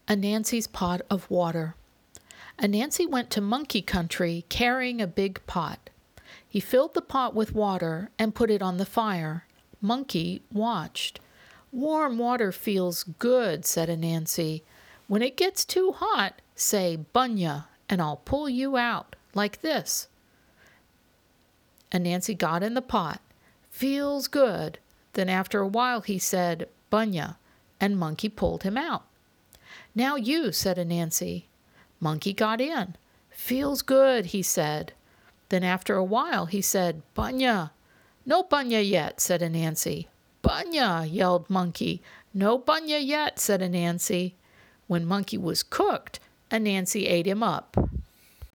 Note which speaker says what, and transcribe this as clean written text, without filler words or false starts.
Speaker 1: Anansi's pot of water. Anansi went to monkey country carrying a big pot. He filled the pot with water and put it on the fire. Monkey watched. "Warm water feels good," said Anansi. "When it gets too hot, say 'Bunya,' and I'll pull you out, like this." Anansi got in the pot. "Feels good." Then after a while he said, "Bunya," and Monkey pulled him out. "Now you," said Anansi. Monkey got in. "Feels good," he said. Then after a while he said, "Bunya." "No bunya yet," said Anansi. "Bunya," yelled Monkey. "No bunya yet," said Anansi. When Monkey was cooked, Anansi ate him up.